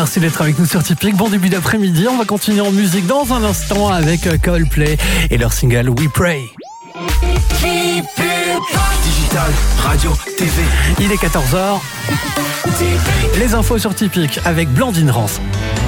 Merci d'être avec nous sur Typique. Bon début d'après-midi. On va continuer en musique dans un instant avec Coldplay et leur single We Pray. Digital, radio, TV. Il est 14h. Les infos sur Typique avec Blandine Rance.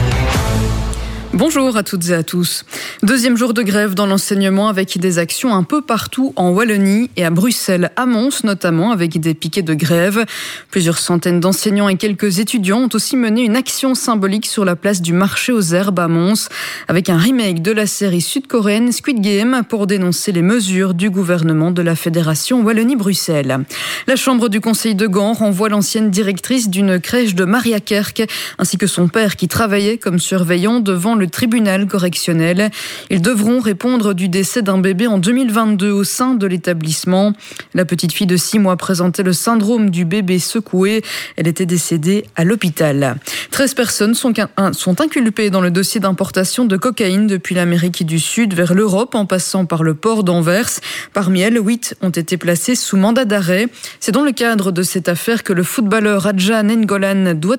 Bonjour à toutes et à tous. Deuxième jour de grève dans l'enseignement avec des actions un peu partout en Wallonie et à Bruxelles, à Mons notamment, avec des piquets de grève. Plusieurs centaines d'enseignants et quelques étudiants ont aussi mené une action symbolique sur la place du marché aux herbes à Mons, avec un remake de la série sud-coréenne Squid Game pour dénoncer les mesures du gouvernement de la Fédération Wallonie-Bruxelles. La chambre du conseil de Gand renvoie l'ancienne directrice d'une crèche de Mariakerk ainsi que son père qui travaillait comme surveillant devant le tribunal correctionnel. Ils devront répondre du décès d'un bébé en 2022 au sein de l'établissement. La petite fille de 6 mois présentait le syndrome du bébé secoué. Elle était décédée à l'hôpital. 13 personnes sont inculpées dans le dossier d'importation de cocaïne depuis l'Amérique du Sud vers l'Europe en passant par le port d'Anvers. Parmi elles, 8 ont été placées sous mandat d'arrêt. C'est dans le cadre de cette affaire que le footballeur Radja Nainggolan doit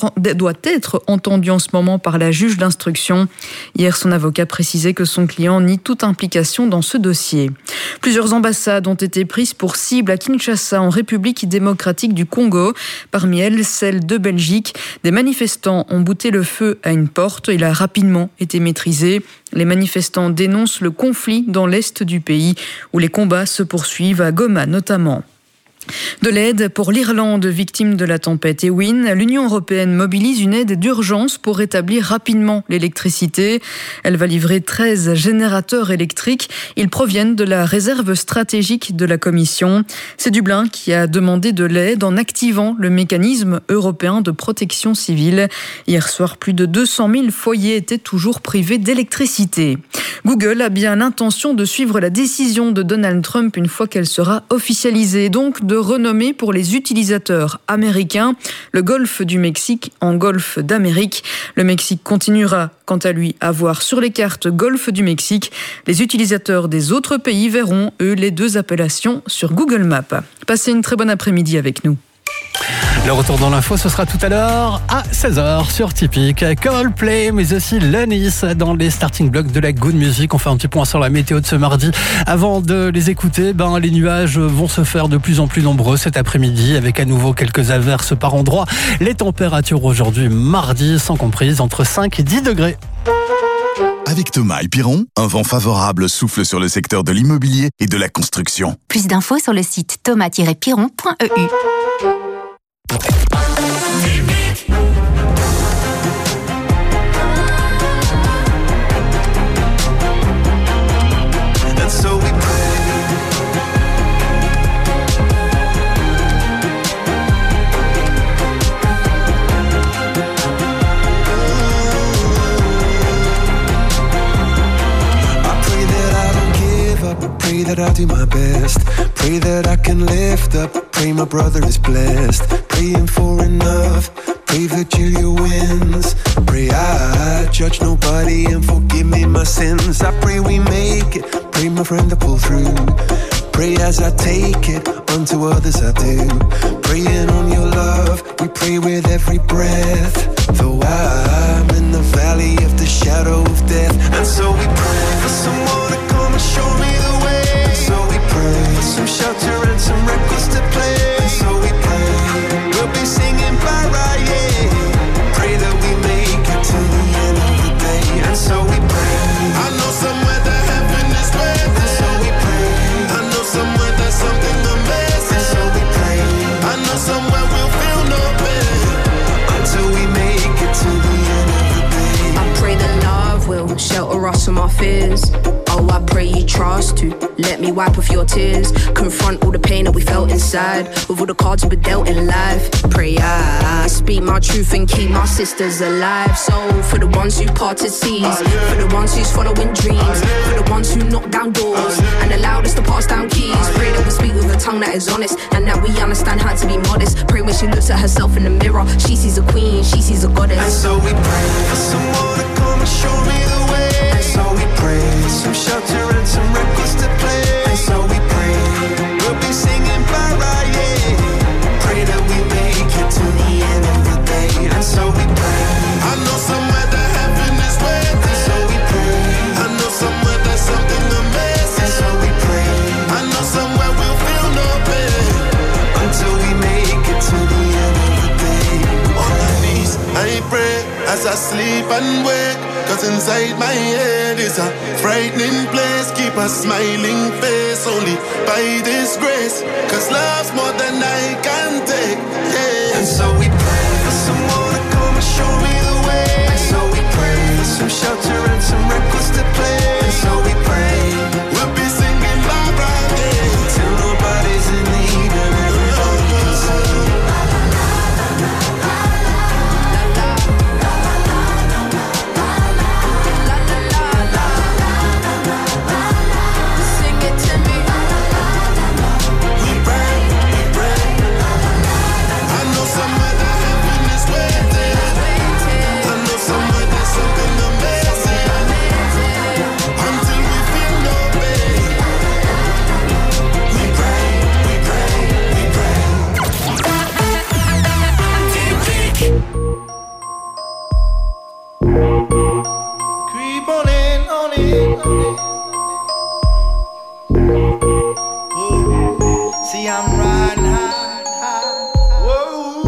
être entendu en ce moment par la juge d'instruction. Hier, son avocat précisait que son client nie toute implication dans ce dossier. Plusieurs ambassades ont été prises pour cible à Kinshasa, en République démocratique du Congo. Parmi elles, celle de Belgique. Des manifestants ont bouté le feu à une porte. Il a rapidement été maîtrisé. Les manifestants dénoncent le conflit dans l'est du pays, où les combats se poursuivent, à Goma notamment. De l'aide pour l'Irlande, victime de la tempête Eowyn. L'Union européenne mobilise une aide d'urgence pour rétablir rapidement l'électricité. Elle va livrer 13 générateurs électriques. Ils proviennent de la réserve stratégique de la Commission. C'est Dublin qui a demandé de l'aide en activant le mécanisme européen de protection civile. Hier soir, plus de 200 000 foyers étaient toujours privés d'électricité. Google a bien l'intention de suivre la décision de Donald Trump une fois qu'elle sera officialisée. Donc, de renommer pour les utilisateurs américains le golfe du Mexique en golfe d'Amérique. Le Mexique continuera, quant à lui, à voir sur les cartes golfe du Mexique. Les utilisateurs des autres pays verront, eux, les deux appellations sur Google Maps. Passez une très bonne après-midi avec nous. Le retour dans l'info, ce sera tout à l'heure à 16h sur Typique. Coldplay, mais aussi Lennis dans les starting blocks de la Good Music. On fait un petit point sur la météo de ce mardi. Avant de les écouter, les nuages vont se faire de plus en plus nombreux cet après-midi, avec à nouveau quelques averses par endroits. Les températures aujourd'hui, mardi, sont comprises entre 5 et 10 degrés. Avec Thomas et Piron, un vent favorable souffle sur le secteur de l'immobilier et de la construction. Plus d'infos sur le site thomas-piron.eu. Pray that I do my best. Pray that I can lift up. Pray my brother is blessed. Praying for enough. Pray Virgilia wins. Pray I judge nobody and forgive me my sins. I pray we make it. Pray my friend to pull through. Pray as I take it, unto others I do. Praying on your love, we pray with every breath. Though I'm in the valley of the shadow of death. And so we pray for someone to come and show me the way. And so we pray for some shelter and some records to play. And so we pray, we'll be singing by right, yeah. Pray that we make it to the end of the day. And so we pray, I know somewhere that heaven is waiting. And so we pray, I know somewhere there's something amazing. And so we pray, I know somewhere we'll feel no pain until we make it to the end of the day. I pray that love will shelter us from our fears. Oh, I pray you trust to let me wipe off your tears. Confront all the pain that we felt inside with all the cards we were dealt in life. Pray I speak my truth and keep my sisters alive. So for the ones who parted seas, for the ones who's following dreams, for the ones who knock down doors and allowed us to pass down keys. Pray that we speak with a tongue that is honest and that we understand how to be modest. Pray when she looks at herself in the mirror, she sees a queen, she sees a goddess. And so we pray for someone to come and show me the way. And so we pray for some shelter and some records to play. And so we pray, we'll be singing by right, yeah. Pray that we make it to the end of the day. And so we pray, I as I sleep and wake. Cause inside my head is a frightening place. Keep a smiling face only by this grace. Cause love's more than I can take, yeah. And so we pray for someone to come and show me the way. And so we pray for some shelter and some records to play. And so we pray we'll be singing Barbara Day till nobody's in the evening. Everybody can sing. See, I'm riding high. Whoa.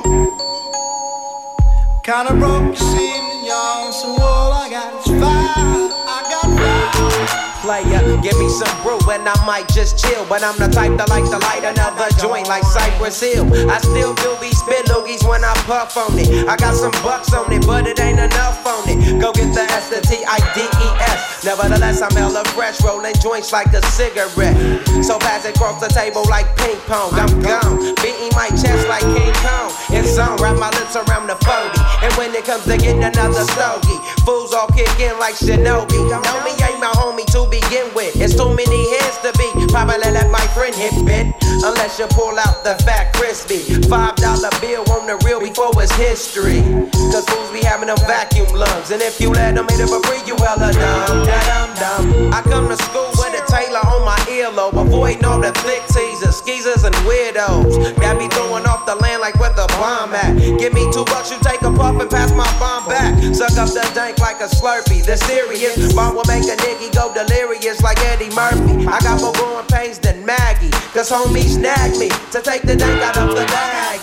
Kinda broke, you see me, y'all. So all I got is fire. I got fire. Player, give me some brew and I might just chill. But I'm the type that like to light another joint like Cypress Hill. I still do these spit loogies when I puff on it. I got some bucks on it, but it ain't enough on it. Go get the S, the T-I-D-E-S. Nevertheless, I'm hella fresh, rolling joints like a cigarette. So pass it across the table like ping pong. I'm gone, beating my chest like King Kong. In song, wrap my lips around the 40. And when it comes to getting another stogie, fools all kick in like Shinobi. Know me ain't my homie to begin with. It's too many hands to be. Probably let my friend hit bit. Unless you pull out the fat crispy $5 bill on the real before it's history. Cause fools be having them vacuum lungs. And if you let them hit it for free, you hella dumb. I come to school with a Taylor on my earlobe, avoiding all the thick teasers, skeezers and weirdos. Got me throwing off the land like where the bomb at. Give me $2, you take a puff and pass my bomb back. Suck up the dank like a Slurpee. The serious bomb will make a nigga go delirious like Eddie Murphy. I got more growing pains than Maggie, cause homie snagged me to take the dank out of the bag.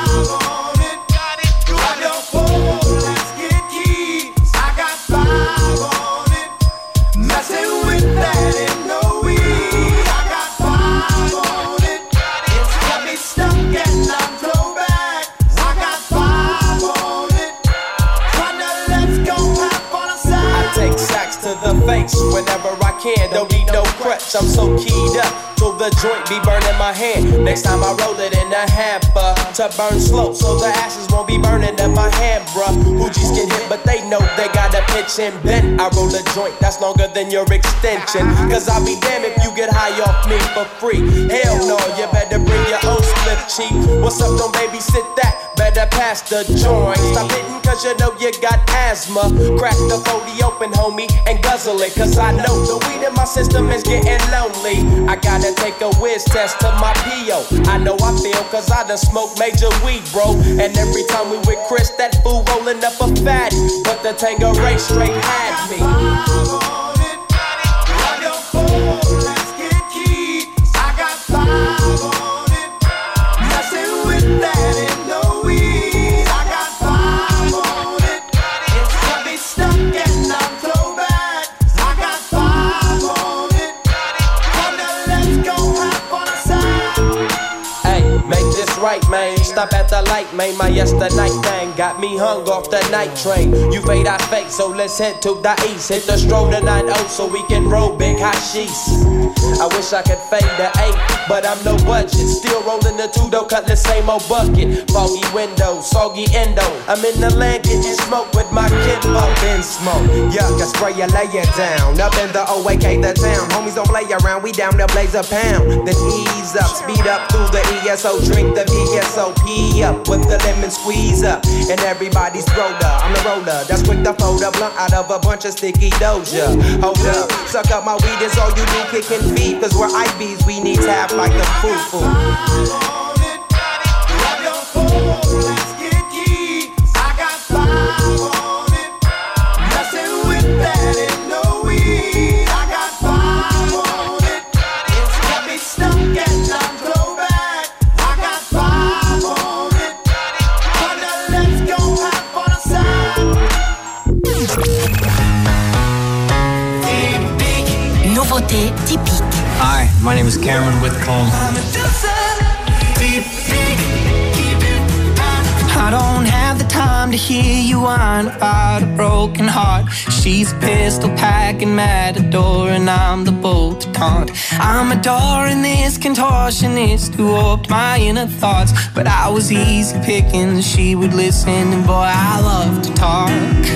Whenever I can, don't need no crutch, I'm so keyed up till the joint be burning my hand. Next time I roll it in a hamper to burn slow, so the ashes won't be burning in my hand, bruh. Hoogies get hit, but they know they gotta pitch and bend. I roll a joint that's longer than your extension, cause I'll be damned if you get high off me for free. Hell no, you better bring your own split, cheap. What's up, don't babysit that? Better pass the joint. Stop hitting cause you know you got asthma. Crack the 40 open, homie, and guzzle it, cause I know the weed in my system is getting lonely. I gotta take a whiz test to my P.O. I know I feel cause I done smoked major weed, bro. And every time we with Chris, that fool rolling up a fatty. But the Tangeray straight had me. Right, man, stop at the light, man. My yesterday thing got me hung off the night train. You fade, I fake, so let's head to the east. Hit the stroll to 9-0 so we can roll big hashish. I wish I could fade the 8, but I'm no budget. Still rolling the 2 though, cut the same old bucket. Foggy window, soggy endo. I'm in the land getting smoke with my kinfolk. Up in smoke, yuck, I spray you, lay it down. Up in the OAK, the town. Homies don't play around, we down there blaze a pound. Then ease up, speed up through the ESO, drink the VSOP up with the lemon squeeze up. And everybody's roller, I'm the roller that's quick to fold a blunt out of a bunch of sticky doja. Hold up, suck up my weed, is all you do, kicking feet. Cause we're IBs, we need tap like the foo-foo. to hear you whine about a broken heart. She's a pistol packing matador, and I'm the bolt to taunt. I'm adoring this contortionist who warped my inner thoughts, but I was easy picking. She would listen, and boy, I love to talk.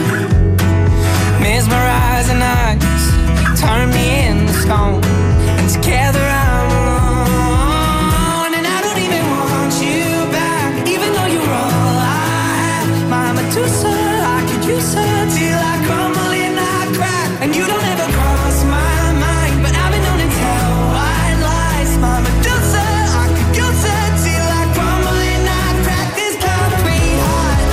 Mesmerizing eyes turn me into stone, and together I'm alone. And I don't even want you back, even though you're all I have. My Medusa, I could use her till I crumble and I crack. And you don't ever cross my mind, but I've been known to tell white lies. My Medusa, I could use her till I crumble and I crack. This concrete heart,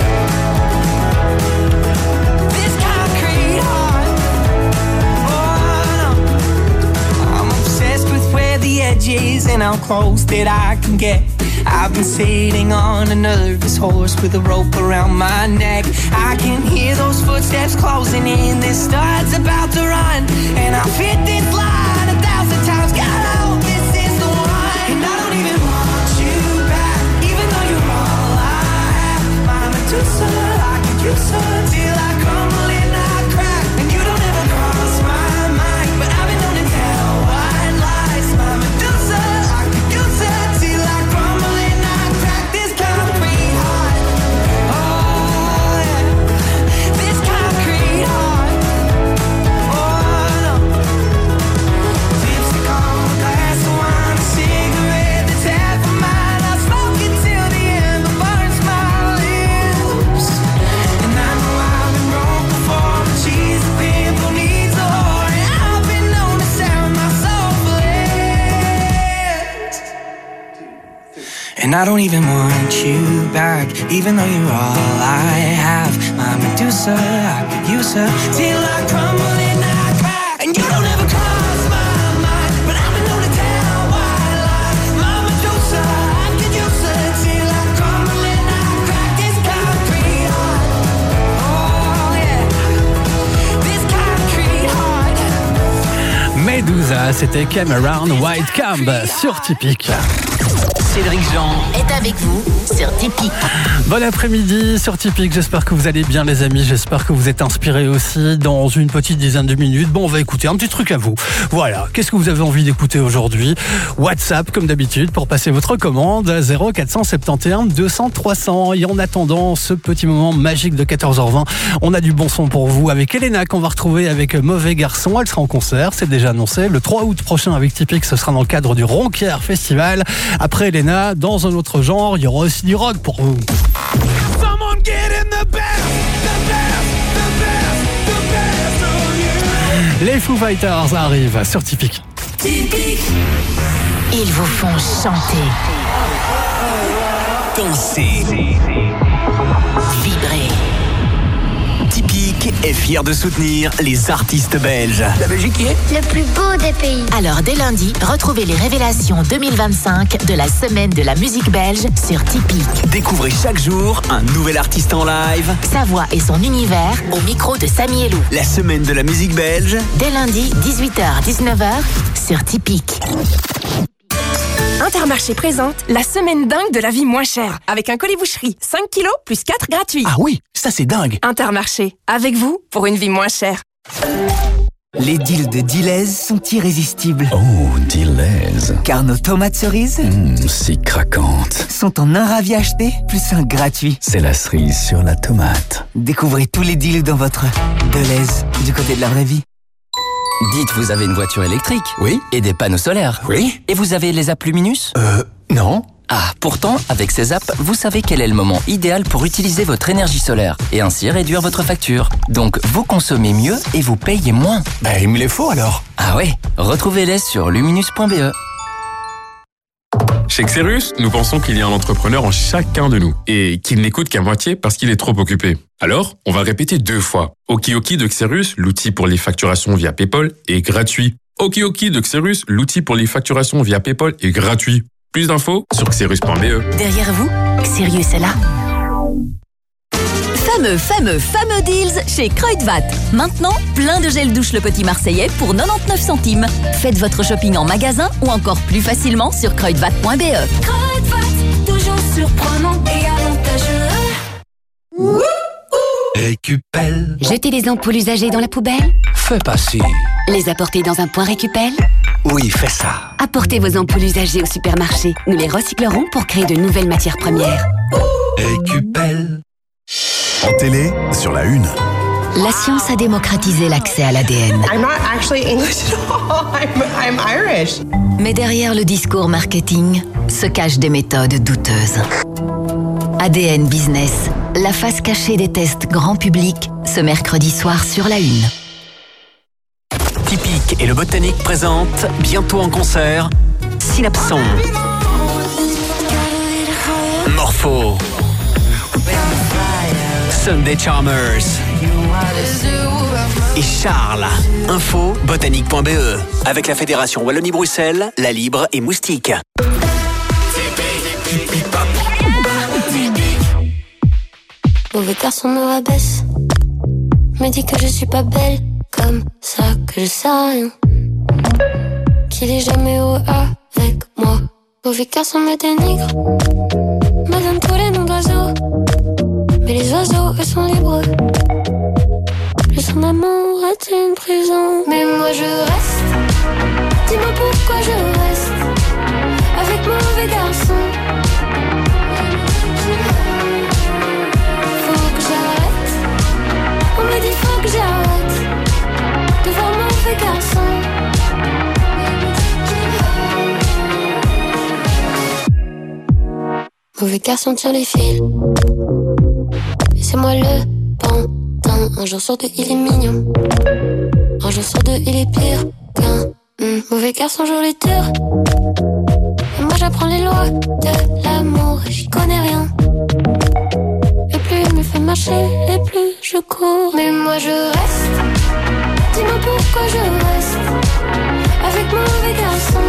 this concrete heart. The edges and how close that I can get. I've been sitting on a nervous horse with a rope around my neck. I can hear those footsteps closing in. This star's about to run, and I've hit this line 1,000 times. God, I hope this is the one. And I don't even want you back, even though you're all I have. My Medusa, I could use her till I crumble and I crack. And you don't ever cross my mind, but I've been known to tell white lies. My Medusa, I could use her till I crumble and I crack. This concrete heart, oh yeah, this concrete heart, oh no. Lipstick on a glass of wine, a cigarette that's half of mine. I smoke it till the end, but burns my lips. And I know I've been wrong before, but she's a pimple needs a whore, and I've been known to sell my soul for less. And I don't even want you back, even though you're all I have. My Medusa, I could use her till I crumble and I crack. And you don't ever cross my mind, but I've been known to tell white lies. My Medusa, I could use her till I crumble and I crack. This concrete heart, oh yeah, this concrete heart. Medusa, c'était Cameron White Camp sur Typique. Cédric Jean est avec vous sur Typique. Bon après-midi sur Typique, j'espère que vous allez bien les amis, j'espère que vous êtes inspirés aussi. Dans une petite dizaine de minutes, bon on va écouter un petit truc à vous. Voilà, qu'est-ce que vous avez envie d'écouter aujourd'hui? WhatsApp comme d'habitude pour passer votre commande 0471 200 300. Et en attendant ce petit moment magique de 14h20, on a du bon son pour vous avec Elena qu'on va retrouver avec Mauvais Garçon. Elle sera en concert, c'est déjà annoncé, le 3 août prochain avec Typique, ce sera dans le cadre du Ronquière Festival. Après Elena, dans un autre genre, il y aura aussi du rock pour vous. Les Foo Fighters arrivent sur Typique. Ils vous font chanter, Danser. vibrer. Typique est fier de soutenir les artistes belges. La Belgique qui est le plus beau des pays. Alors dès lundi, retrouvez les révélations 2025 de la semaine de la musique belge sur Typique. Découvrez chaque jour un nouvel artiste en live. Sa voix et son univers au micro de Samy Elou. La semaine de la musique belge. Dès lundi, 18h-19h sur Typique. Intermarché présente la semaine dingue de la vie moins chère. Avec un colis boucherie, 5 kilos plus 4 gratuits. Ah oui, ça c'est dingue. Intermarché, avec vous pour une vie moins chère. Les deals de Deleuze sont irrésistibles. Oh, Deleuze. Car nos tomates cerises si craquantes sont en un ravi acheté plus un gratuit. C'est la cerise sur la tomate. Découvrez tous les deals dans votre Deleuze, du côté de la vraie vie. Dites, vous avez une voiture électrique? Oui. Et des panneaux solaires? Oui. Et vous avez les apps Luminus? Non. Ah, pourtant, avec ces apps, vous savez quel est le moment idéal pour utiliser votre énergie solaire et ainsi réduire votre facture. Donc, vous consommez mieux et vous payez moins. Ben, il me les faut alors. Ah ouais? Retrouvez-les sur luminus.be. Chez Xerus, nous pensons qu'il y a un entrepreneur en chacun de nous et qu'il n'écoute qu'à moitié parce qu'il est trop occupé. Alors, on va répéter 2 fois. Okioki de Xerus, l'outil pour les facturations via PayPal, est gratuit. Okioki de Xerus, l'outil pour les facturations via PayPal, est gratuit. Plus d'infos sur xerus.be. Derrière vous, Xerius est là. Fameux deals chez Kruidvat. Maintenant, plein de gel douche Le Petit Marseillais pour 99 centimes. Faites votre shopping en magasin ou encore plus facilement sur kruidvat.be. Kruidvat, toujours surprenant et avantageux. Récupelle. Jeter les ampoules usagées dans la poubelle? Fais pas ci. Les apporter dans un point récupelle? Oui, fais ça. Apportez vos ampoules usagées au supermarché. Nous les recyclerons pour créer de nouvelles matières premières. Récupelle. En télé, sur la une. La science a démocratisé l'accès à l'ADN. I'm not actually English at all. I'm Irish. Mais derrière le discours marketing se cachent des méthodes douteuses. ADN Business, la face cachée des tests grand public, ce mercredi soir sur la une. Typique et le Botanique présentent bientôt en concert Synapson, Morpho, Sunday Charmers et Charles. Info botanique.be avec la Fédération Wallonie-Bruxelles, La Libre et Moustique. Mauvais garçon me rabaisse, me dit que je suis pas belle, comme ça que je sais rien, qu'il est jamais heureux avec moi. Mauvais garçon me dénigre, me donne tous les noms d'oiseaux, mais les oiseaux eux sont libres. Le son d'amour est une prison, mais moi je reste. Dis-moi pourquoi je reste avec mauvais garçon. On me dit faut que j'arrête de voir mauvais garçon. Mauvais garçon tire les fils, et c'est moi le pantin. Un jour sur deux il est mignon, un jour sur deux il est pire qu'un mauvais garçon joue les tours. Et moi j'apprends les lois de l'amour et j'y connais rien. Et plus il me fait marcher, et plus je cours. Mais moi je reste. Dis-moi pourquoi je reste avec mauvais garçon.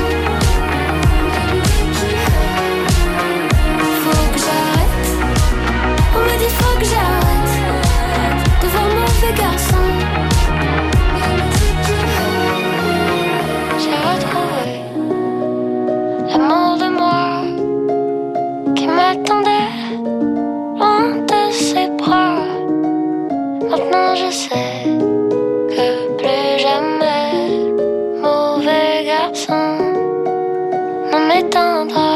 Faut que j'arrête. On me dit faut que j'arrête de voir mauvais garçon. J'ai retrouvé l'amour de moi qui m'attendait loin de ses bras. Maintenant je sais que plus jamais mauvais garçon ne m'éteindra.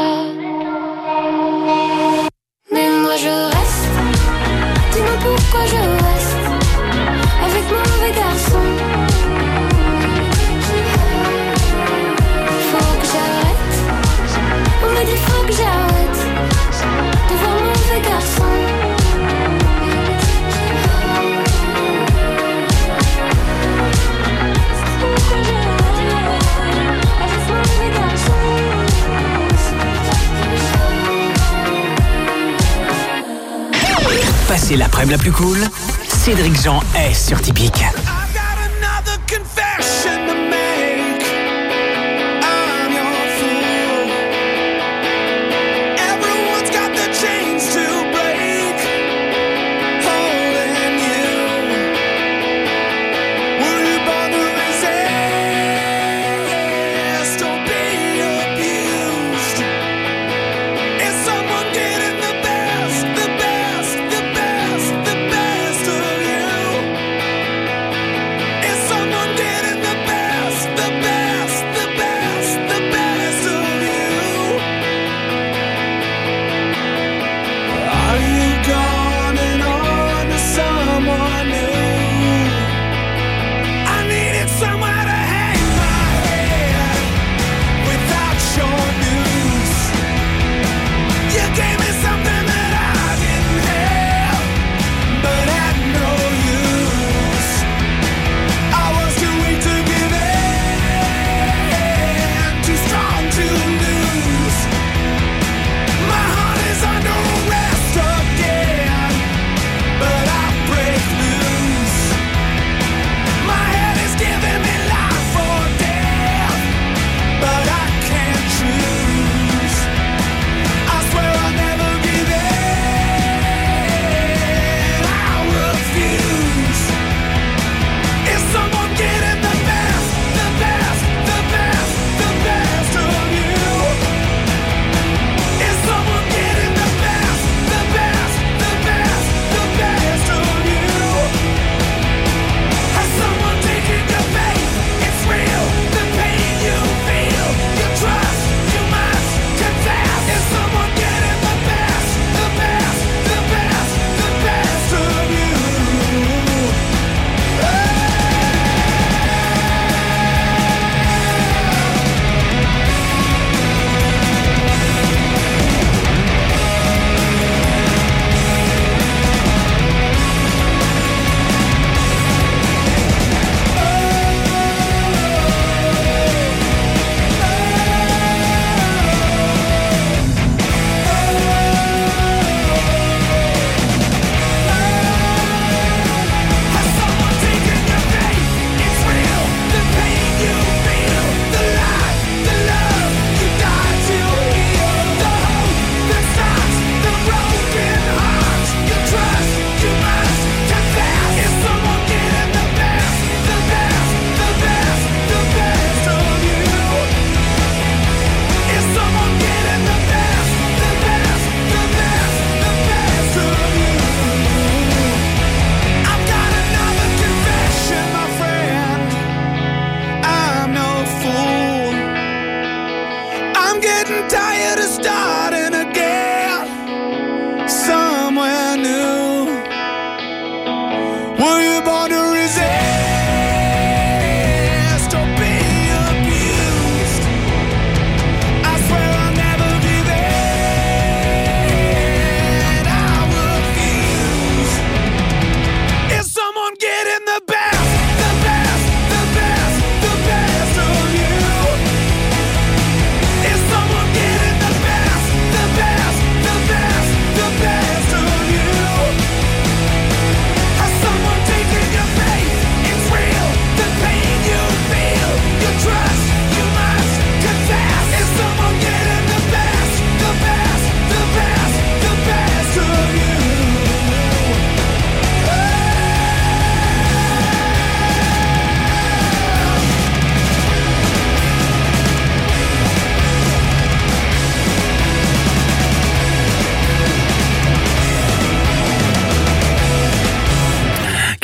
Mais moi je reste. Dis-moi pourquoi je reste avec mauvais garçon. Faut que j'arrête. On me dit faut que j'arrête de voir mauvais garçon. Passez l'après-midi la plus cool, Cédric Jean est sur Typique.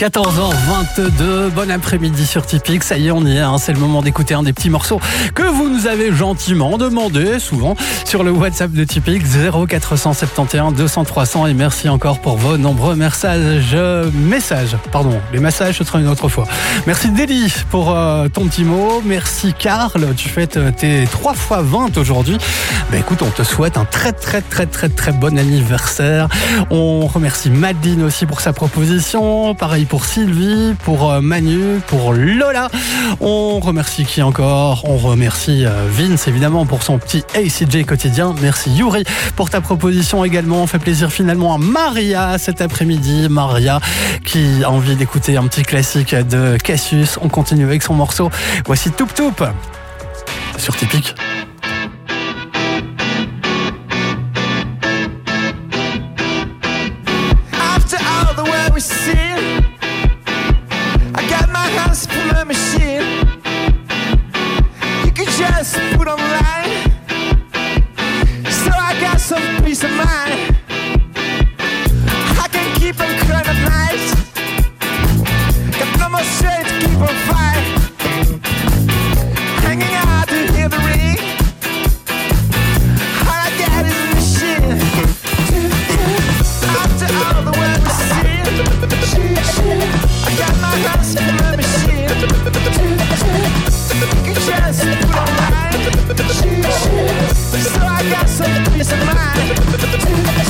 14h22, bon après-midi sur Typique, ça y est on y est, hein. C'est le moment d'écouter un des petits morceaux que vous nous avez gentiment demandé, souvent sur le WhatsApp de Typique 0471 200 300 et merci encore pour vos nombreux messages, les massages ce sera une autre fois. Merci Délie pour ton petit mot, merci Karl, tu fêtes tes 3 x 20 aujourd'hui, écoute on te souhaite un très bon anniversaire, on remercie Madeleine aussi pour sa proposition, pareil pour Sylvie, pour Manu, pour Lola. On remercie qui encore ? On remercie Vince évidemment pour son petit ACJ quotidien. Merci Yuri pour ta proposition également. On fait plaisir finalement à Maria cet après-midi. Maria qui a envie d'écouter un petit classique de Cassius. On continue avec son morceau. Voici Toup Toup sur Typique. Put online, so I got some peace of mind. I can keep on crying at night. Got no more shade to keep on fight. Hanging out to hear the ring. All I got is a machine. After all the way we've seen, I got my hands in the machine. You can just put online. So I got some peace of mind.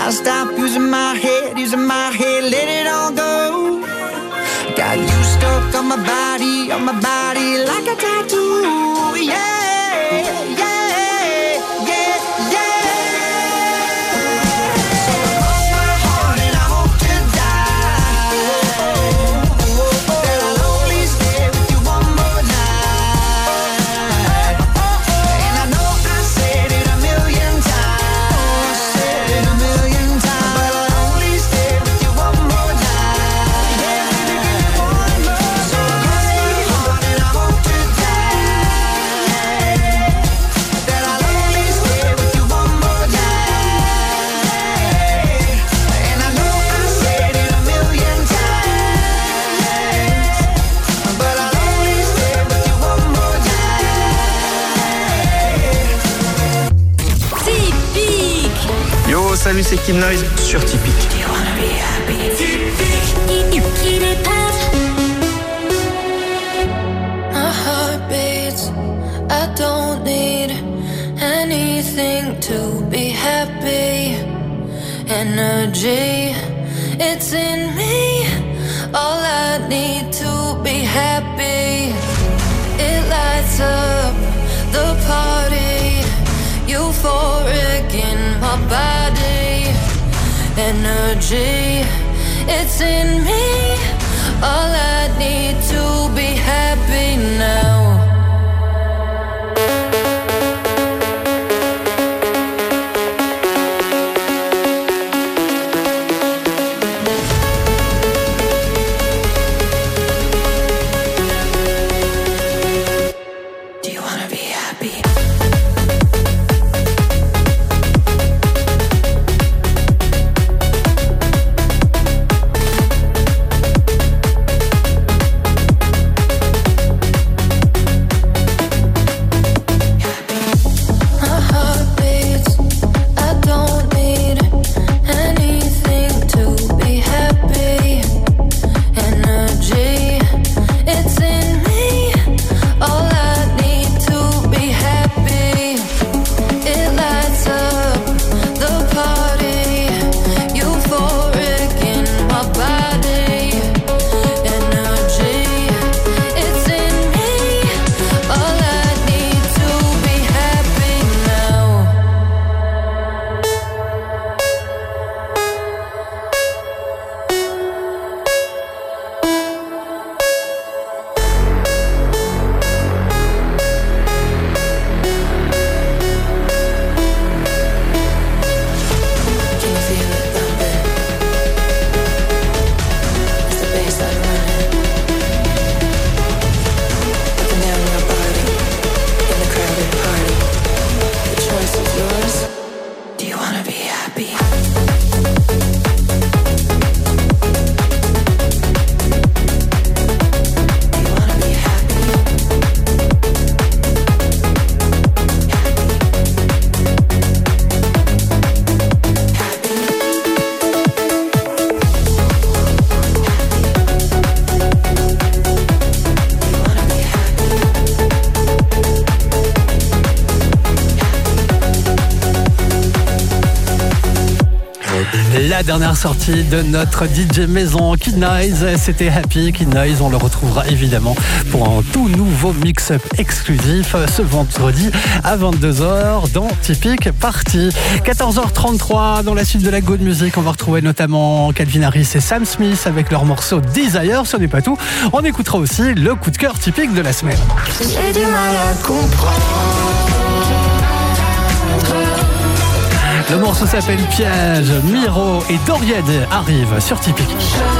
I'll stop using my head, let it all go. Got you stuck on my body like a tattoo. Yeah, yeah, yeah, yeah. So cross my heart and I hope to die that I'll only stay with you one more night. And I know I said it a million times, but I'll only stay with you one more night. Yeah, baby, give me one more. So cross my heart and I hope to die that I'll only stay with you one more night. And I know I said it a million times, but I'll only stay with you one more night. Typique. Yo, salut, c'est Kid Noise sur Typique. My heart beats. I don't need anything to be happy. Energy, it's in me. All I need to be happy. It lights up the party. Euphoric in my body. Energy, it's in me. All I need to be happy now. Do you wanna be happy? My heart beats. I don't need anything to be happy. Energy, it's in me. All I need to be happy. It lights up the party. Euphoric in my body. Energy, it's in me. All I need to be happy now. Can you feel it thumping? It's the bassline running up and down your body in the crowded party. The choice is yours. Do you wanna be happy? Do you wanna be happy? La dernière sortie de notre DJ maison Kid Noise, c'était Happy. Kid Noise, on le retrouvera évidemment pour un tout nouveau mix-up exclusif ce vendredi à 22h dans Typique Party. 14h33 dans la suite de la Good Music, on va retrouver notamment Calvin Harris et Sam Smith avec leur morceau Desire. Ce n'est pas tout, on écoutera aussi le coup de cœur typique de la semaine. J'ai du mal à comprendre. Le morceau s'appelle Piège. Miro et Doriad arrivent sur Typique.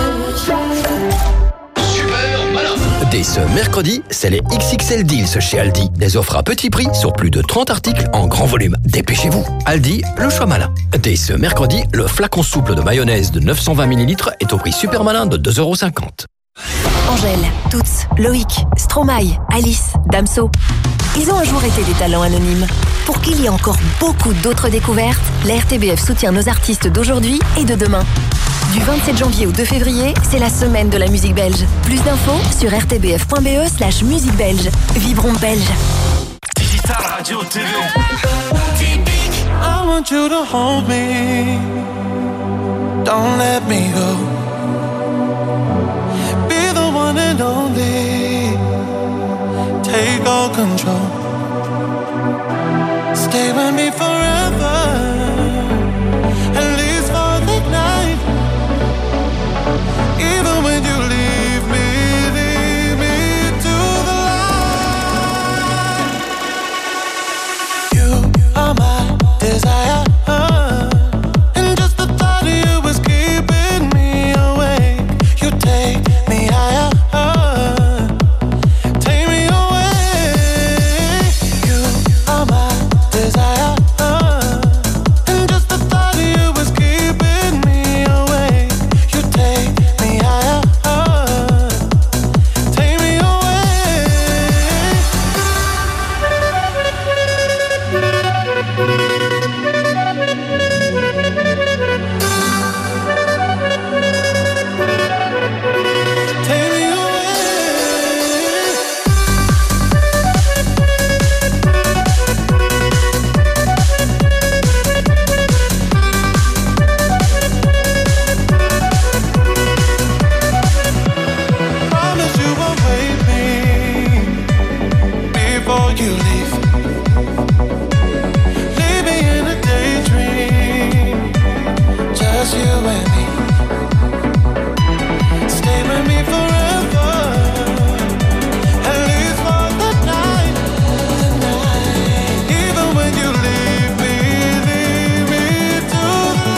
Dès ce mercredi, c'est les XXL Deals chez Aldi. Des offres à petit prix sur plus de 30 articles en grand volume. Dépêchez-vous. Aldi, le choix malin. Dès ce mercredi, le flacon souple de mayonnaise de 920 ml est au prix super malin de 2,50 €. Angèle, Toots, Loïc, Stromae, Alice, Damso. Ils ont un jour été des talents anonymes. Pour qu'il y ait encore beaucoup d'autres découvertes, la RTBF soutient nos artistes d'aujourd'hui et de demain. Du 27 janvier au 2 février, c'est la semaine de la musique belge. Plus d'infos sur rtbf.be/musique belge. Vibrons belge. Digital Radio TV. I want you to hold me. don't let me go. Be the one and only, take all control. Stay with me forever, at least for the night. Even when you leave me to the light. You are my desire, and just the thought of you is keeping me awake. You take me higher, take me away. You are my desire, and just the thought of you is keeping me awake. You take me higher, take me away. Take me Promise you won't wait me before you leave. Leave me in a daydream, just you and me. Stay with me forever, at least for the night. Even when you leave me to the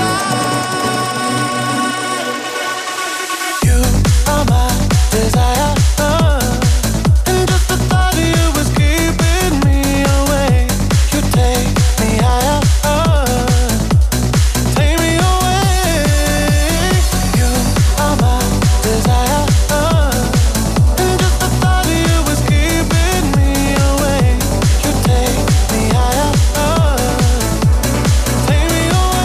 light. You are my desire, and just the thought of you is keeping me awake. You take me higher, take me away. You are my desire, and just the thought of you is keeping me awake. You take me higher, take me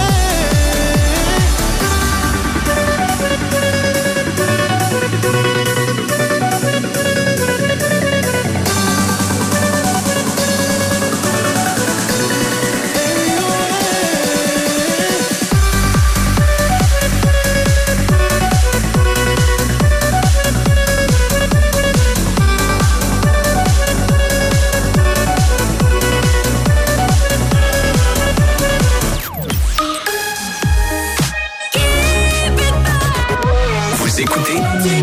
Vous écoutez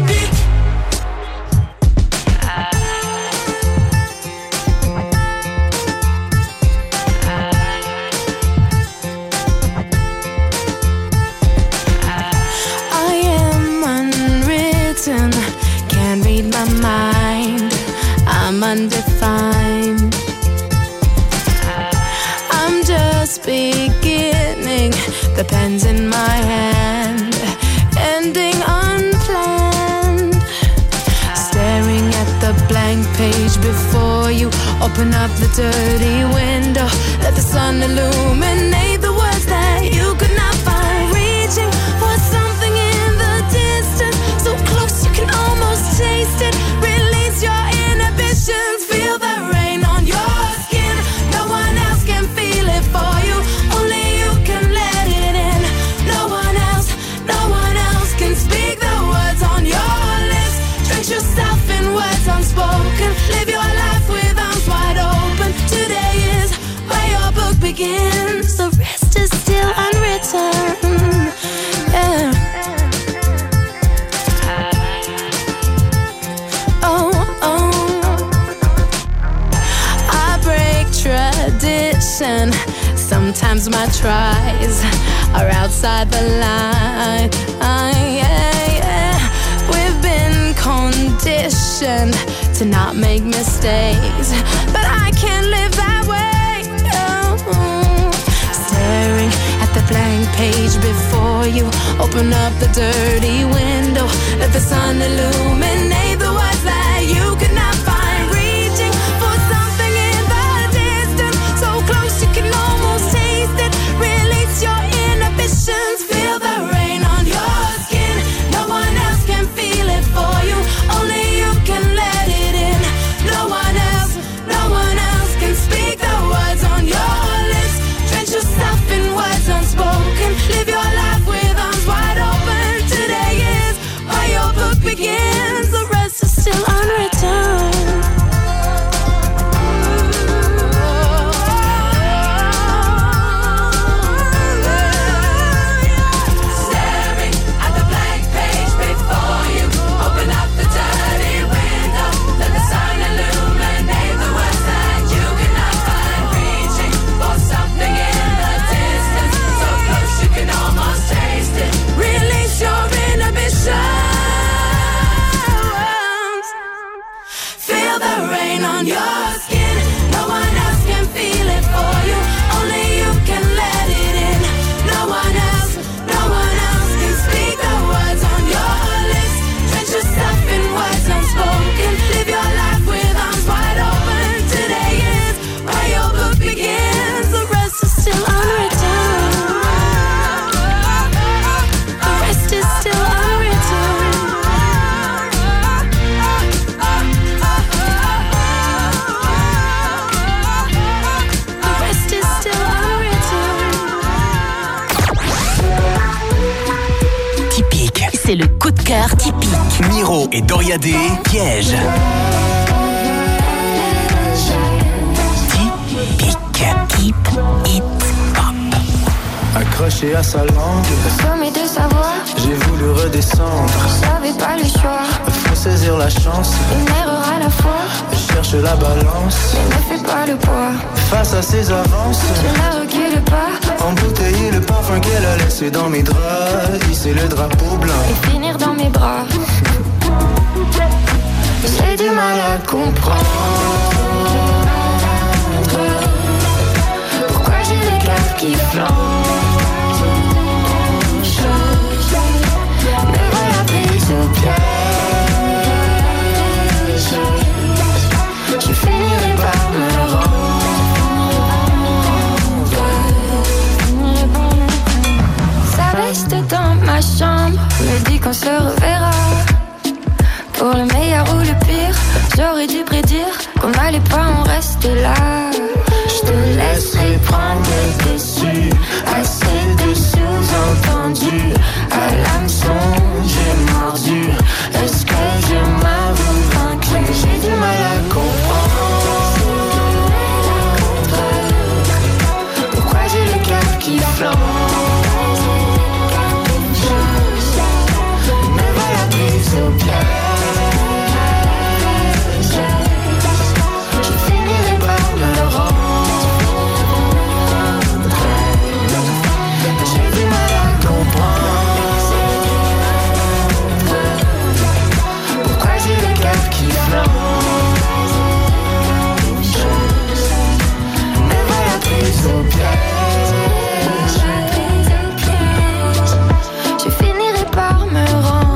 I am unwritten, can't read my mind. I'm undefined. I'm just beginning, the pen's in my hand, ending unplanned. Staring at the blank page before you, open up the dirty window, let the sun illuminate the words that you could not find. Reaching for something in the distance, so close you can almost taste it. Release your inhibitions, feel the rain on your skin. No one else can feel it for you, only you can let it in. No one else can speak the words on your lips. Drench yourself in words unspoken, live your life with arms wide open. Today is where your book begins, the rest is still unwritten. Yeah. I break tradition. Sometimes my tries are outside the line. We've been conditioned to not make mistakes, but I can't live that way. Staring at the blank page before you, open up the dirty window, let the sun illuminate the words that you could not find. Reaching for something in the distance, so close you can almost taste it. Release your inhibitions, feel the rain on your skin. No one else can feel it for you, only you can let it in. No one else can speak the words on your lips. Drench yourself in words unspoken, live your life with arms wide feel the rain on your skin. No one else can feel it for you. Only you can let it in. No one else can speak the words on your lips. Drench yourself in words unspoken. Live your life with arms wide open. Today is where your book begins. The rest is still unwritten. The rest is still unwritten. The rest is still unwritten. Typique. C'est le coup de cœur typique. Miro et Doria D, Piège. Typique. Keep it up. Accroché à sa langue, Au sommet de sa voix, j'ai voulu redescendre. j'avais pas le choix. Faut saisir la chance, Une erreur à la fois, je cherche la balance. mais ne fais pas le poids. Face à ses avances, Je ne recule pas embouteiller le parfum qu'elle a laissé dans mes draps. Hisser le drapeau blanc. et finir dans mes bras. J'ai du mal à comprendre pourquoi j'ai les cœurs qui flanchent. Me voilà prise au piège. Je finirai par me rendre. Ça reste dans ma chambre, me dit qu'on se reverra. Pour le meilleur ou le pire, j'aurais dû prédire qu'on n'allait pas en rester là. Je te laisserai prendre le dessus. Assez de sous-entendus. À l'hameçon, j'ai mordu. Est-ce que je m'avoue vaincu? J'ai du mal à comprendre pourquoi j'ai le cœur qui flanche. Me voilà prise au piège. Je finirai par me rendre. J'ai du mal à comprendre pourquoi j'ai le cœur qui flanche. Me voilà prise au piège. Je finirai par me rendre.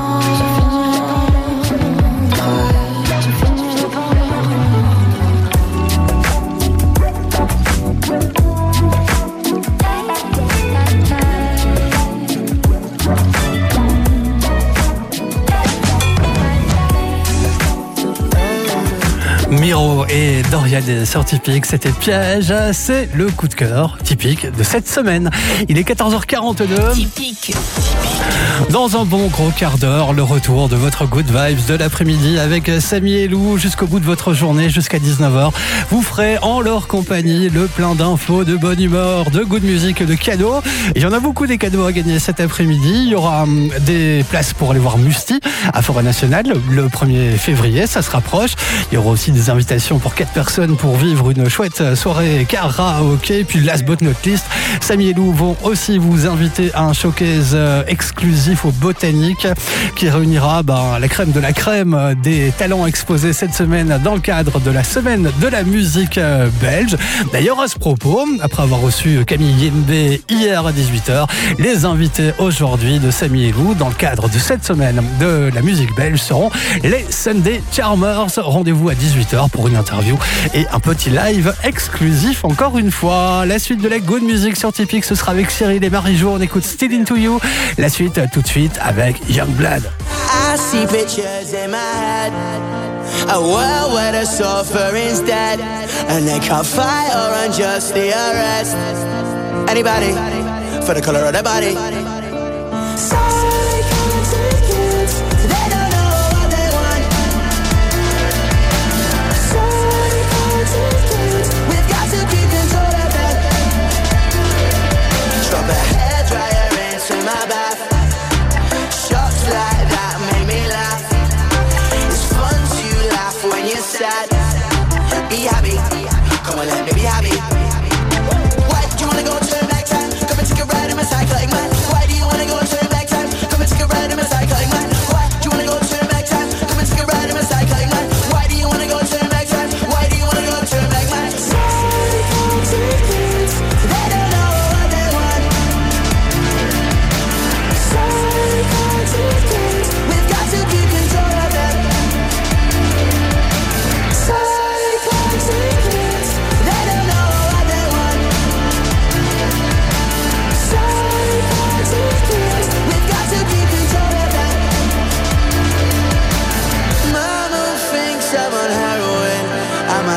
Miro et Doria D sur Typique, c'était Piège, c'est le coup de cœur typique de cette semaine. Il est 14h42. Typique. Dans un bon gros quart d'heure, le retour de votre Good Vibes de l'après-midi avec Samy et Lou jusqu'au bout de votre journée, jusqu'à 19h. Vous ferez en leur compagnie le plein d'infos, de bonne humeur, de good music, de cadeaux. Il y en a beaucoup des cadeaux à gagner cet après-midi. Il y aura des places pour aller voir Musti à Forêt Nationale le 1er février, ça se rapproche. Il y aura aussi des invitations pour 4 personnes pour vivre une chouette soirée karaoké. Puis last but not least, Samy et Lou vont aussi vous inviter à un showcase exclusif au Botanique qui réunira la crème de la crème des talents exposés cette semaine dans le cadre de la semaine de la musique belge. D'ailleurs, à ce propos, après avoir reçu Camille Yembe hier à 18h, les invités aujourd'hui de Samy et Lou dans le cadre de cette semaine de la musique belge seront les Sunday Charmers. Rendez-vous à 18h pour une interview et un petit live exclusif encore une fois. La suite de la good music sur Typique, ce sera avec Cyril et Marie-Jo. On écoute Still Into You. La suite tout de suite avec Youngblood. I see pictures in my head, a world where the suffering's dead, and they can't fight or unjustly arrest anybody for the color of their body. So they come to kids, they don't know what they want. So they come to kids, we've got to keep control of them. Drop a hairdryer into my bath. Shots like that make me laugh. It's fun to laugh when you're sad. Be happy, come on, let me be happy. Why do you wanna go turn back time? Come and take a ride in my cycling man. Why do you wanna go turn back time? Come and take a ride in my cycling man. Why do you wanna go turn back time? Come and take a ride in my cycling man. Why do you wanna go turn back time?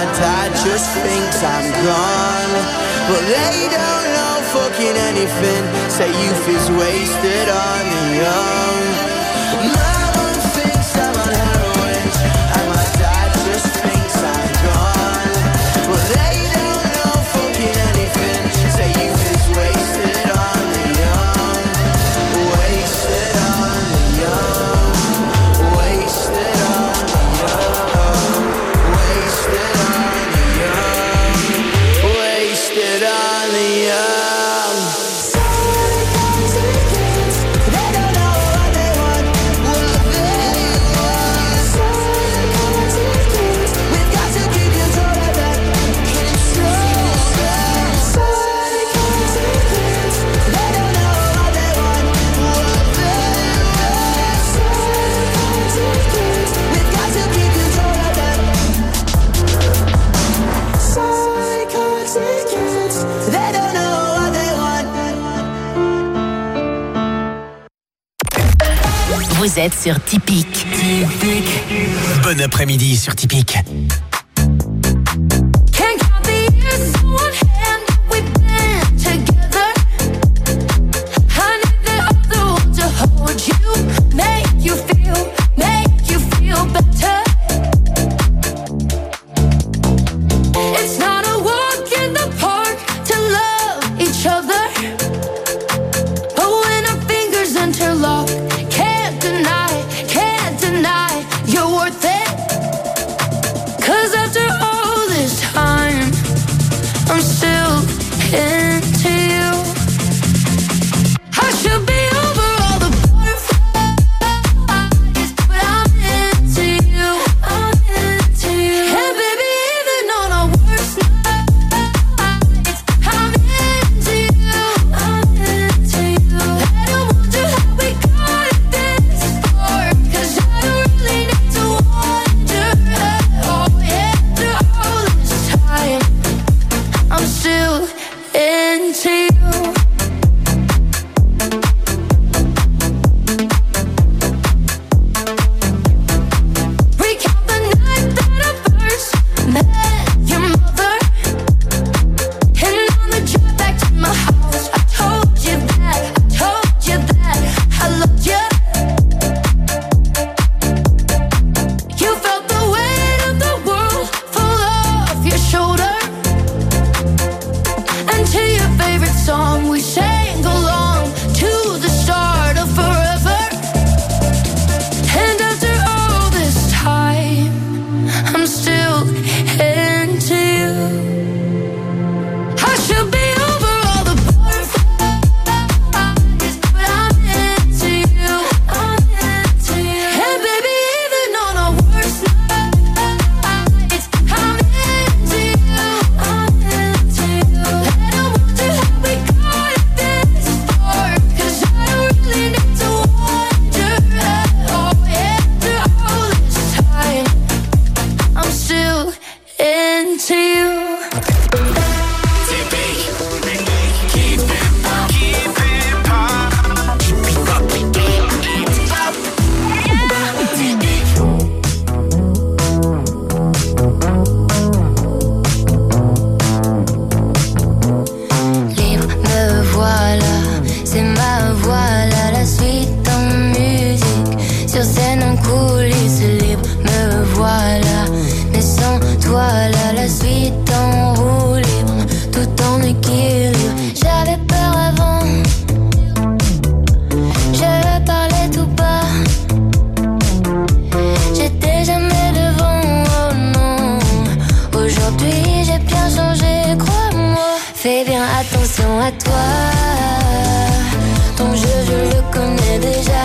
dad just thinks I'm gone. But they don't know fucking anything. Say youth is wasted on the young. My mom thinks I'm on heroin, and my dad just thinks I'm gone. But they don't know fucking anything. Say youth is wasted on the young. Wasted on the young. Wasted on the young. Wasted on the young. Wasted on the young. They don't know what they want, what they want. We've got to keep control of that. Control that. They don't know what they want, what they want. We've got to keep control of that. Psychotic kids, they don't know what they want. Vous êtes sur Typique. Bon après-midi sur Typique. Can't count the years on one hand we've been together. I need the other one to hold you, make you feel better. It's not a walk in the park to love each other, but when our fingers interlock, can't deny you're worth it. 'Cause after all this time, I'm still into you. I should be over all the butterflies, but I'm into you. I'm into you. And baby, even on our worst nights, I'm into you. I'm into you. And I wonder how we got this far, 'cause I don't really need to wonder at all. Yeah, after all this time, I'm still into you. Recount the night that I first met your mother, and on the drive back to my house, I told you that I loved you. You felt the weight of the world fall off your shoulder, and to your favorite song we sang along to the start of forever. And after all this time, I'm still into you. I should be over all the butterflies, but I'm into you. I'm into you. And baby, even on our worst nights, I'm into you. I'm into you. And I wonder how we got this far, 'cause I don't really need to wonder at all. Yeah, after all this time, I'm still into you. Libre, me voilà, c'est ma voix là, la suite en musique. Sur scène en coulisses, libre, me voilà. Mais sans toi là, la suite en roue libre, tout en équilibre. J'avais peur avant, je parlais tout bas. J'étais jamais devant, oh non. Aujourd'hui j'ai bien changé, crois-moi. Fais bien attention à toi. Ton jeu je le connais déjà.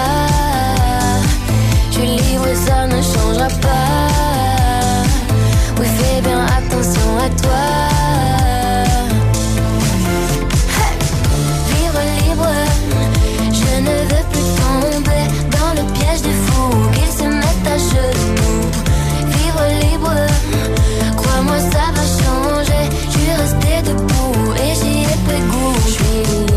Je suis libre, ça ne changera pas. Oui, fais bien attention à toi. Hey! Vivre libre, je ne veux plus tomber dans le piège des fous qu'ils se mettent à genoux. Vivre libre, crois-moi ça va changer. Je suis resté debout et j'y ai pris goût. Je suis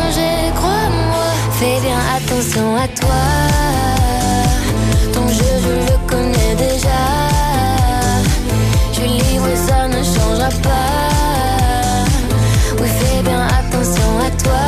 changer, crois-moi. Fais bien attention à toi. Ton jeu, je le connais déjà. Je suis libre, ça ne changera pas. Oui, fais bien attention à toi.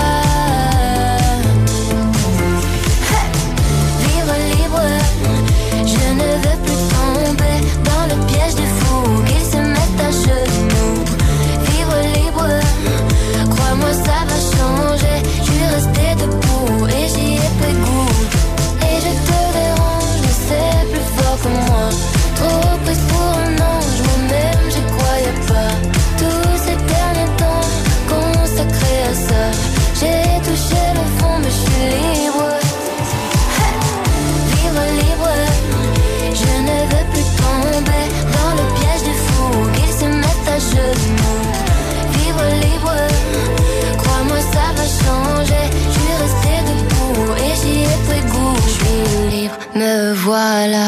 Libre, libre, je ne veux plus tomber dans le piège des fous qui se mettent à genoux. Libre, libre, crois-moi, ça va changer. Je suis restée debout et j'y ai pris goût. Et je te dérange, mais c'est plus fort que moi. Trop prise pour un ange, moi-même j'y croyais pas. Tous ces derniers temps consacrés à ça. J'ai touché le fond, mais je suis libre. Hey! Libre, libre, je ne veux plus tomber dans le piège des fous qui se mettent à genoux. Libre, libre, crois-moi, ça va changer. Je suis restée debout et j'y ai pris goût. Je suis libre, me voilà.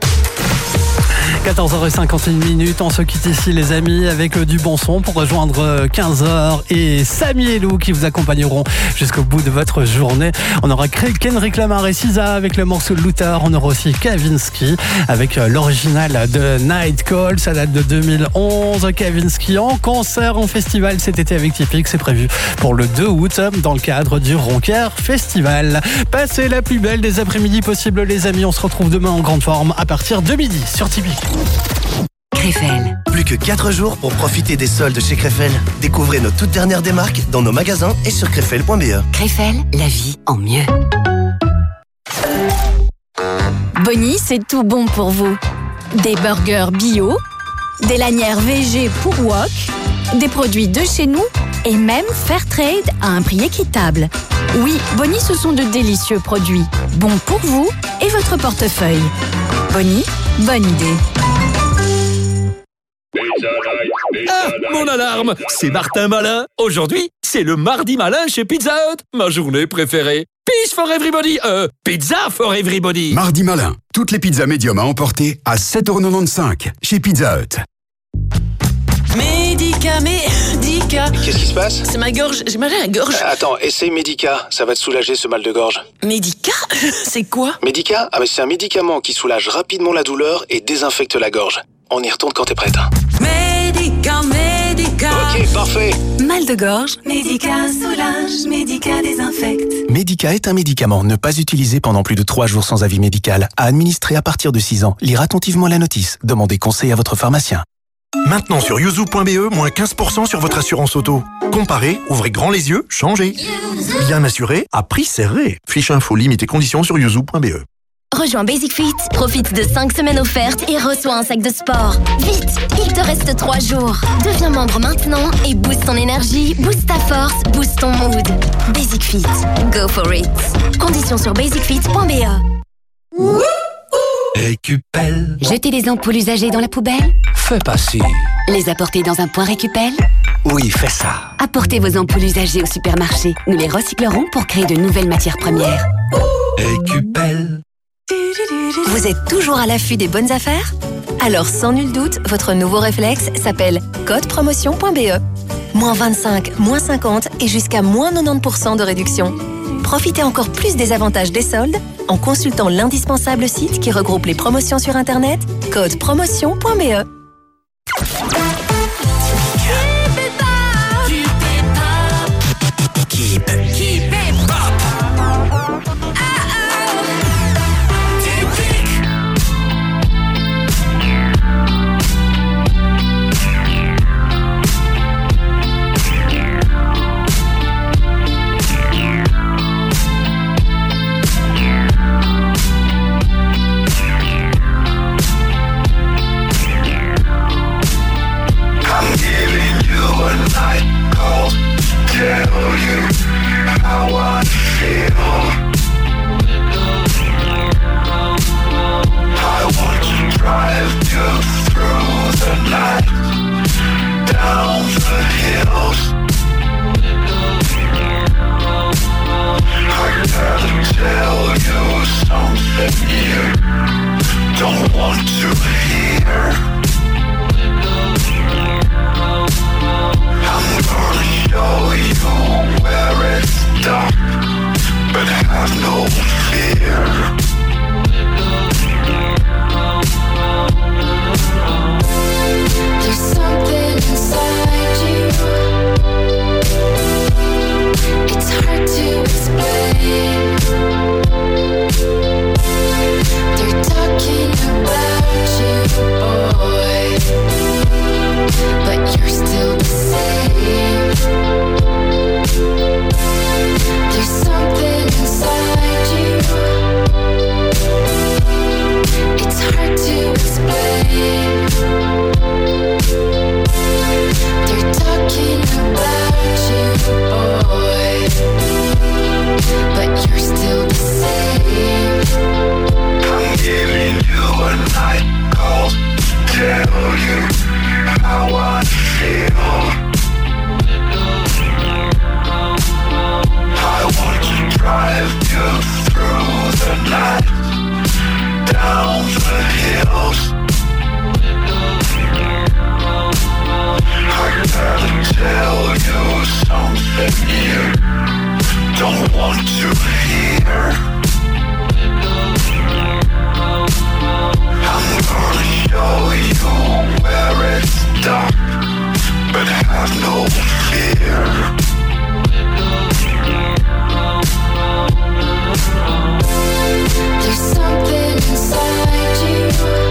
14h51, on se quitte ici les amis avec du bon son pour rejoindre 15h et Samy et Lou qui vous accompagneront jusqu'au bout de votre journée. On aura Kendrick Lamar et SZA avec le morceau Luther. On aura aussi Kavinsky avec l'original de Night Call, ça date de 2011. Kavinsky en concert en festival cet été avec Typique, c'est prévu pour le 2 août dans le cadre du Ronquière Festival. Passez la plus belle des après-midi possibles les amis, on se retrouve demain en grande forme à partir de midi sur Typique. Krefel. Plus que 4 jours pour profiter des soldes chez Krefel. Découvrez nos toutes dernières démarques dans nos magasins et sur krefel.be. Krefel, la vie en mieux. Bonnie, c'est tout bon pour vous. Des burgers bio, des lanières VG pour wok, des produits de chez nous et même Fairtrade à un prix équitable. Oui, Bonnie, ce sont de délicieux produits. Bons pour vous et votre portefeuille. Bonnie, bonne idée. Ah, mon alarme! C'est Martin Malin. Aujourd'hui, c'est le mardi malin chez Pizza Hut, ma journée préférée. Peace for everybody! Pizza for everybody! Mardi malin. Toutes les pizzas médium à emporter à 7,95€ chez Pizza Hut. Médica. Qu'est-ce qui se passe? C'est ma gorge, j'ai mal à la gorge. Attends, essaye Médica, ça va te soulager ce mal de gorge. Médica? C'est quoi? Médica? Ah mais c'est un médicament qui soulage rapidement la douleur et désinfecte la gorge. On y retourne quand t'es prête. Médica. Ok, parfait. Mal de gorge. Médica soulage, Médica désinfecte. Médica est un médicament. Ne pas utiliser pendant plus de 3 jours sans avis médical. À administrer à partir de 6 ans. Lire attentivement la notice. Demandez conseil à votre pharmacien. Maintenant sur yuzu.be, moins 15% sur votre assurance auto. Comparez, ouvrez grand les yeux, changez. Bien assuré, à prix serré. Fiche info, limite et conditions sur yuzu.be. Rejoins Basic Fit, profite de 5 semaines offertes et reçois un sac de sport. Vite, il te reste 3 jours. Deviens membre maintenant et booste ton énergie, booste ta force, booste ton mood. Basic Fit, go for it. Conditions sur basicfit.be. Récupelle. Jeter les ampoules usagées dans la poubelle? Fais pas si. Les apporter dans un point récupelle? Oui, fais ça. Apportez vos ampoules usagées au supermarché. Nous les recyclerons pour créer de nouvelles matières premières. Récupelle. Vous êtes toujours à l'affût des bonnes affaires? Alors sans nul doute, votre nouveau réflexe s'appelle codepromotion.be. Moins 25, moins 50 et jusqu'à moins 90% de réduction. Profitez encore plus des avantages des soldes en consultant l'indispensable site qui regroupe les promotions sur Internet, codepromotion.be. want to hear. I'm gonna show you where it's dark, but have no fear. There's something inside you.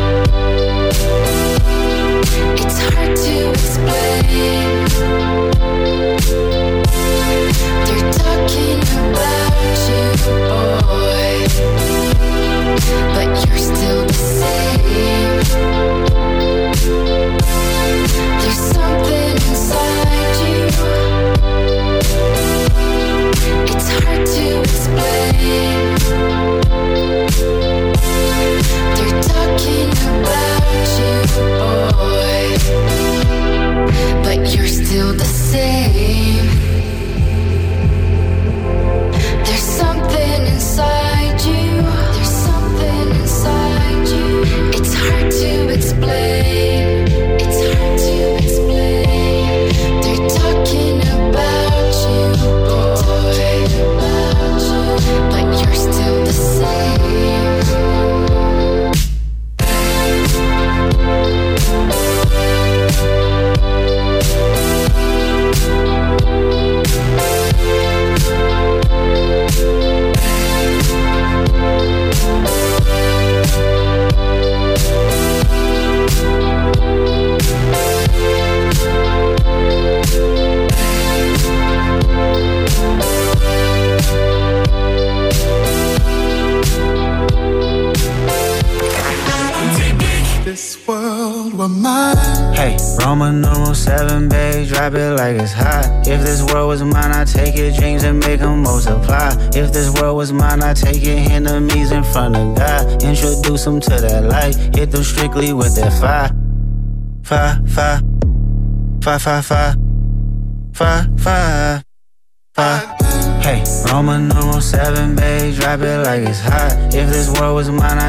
It's hard to explain. They're talking about you, boy, but you're still the same. There's something inside you. It's hard to explain. They're talking about you, boy, but you're still the same. There's something inside you. There's something inside you. It's hard to explain. It's hard to explain. They're talking about you, boy, but you're still the same. This world were mine. Hey, Roman numeral 7, babe, drop it like it's hot. If this world was mine, I'd take your dreams and make them multiply. If this world was mine, I'd take your enemies in front of God. Introduce them to that light, hit them strictly with that fire. Fire, fire, fire, fire, fire, fire, fire, fire. Hey, Roman numeral 7, babe, drop it like it's hot. If this world was mine,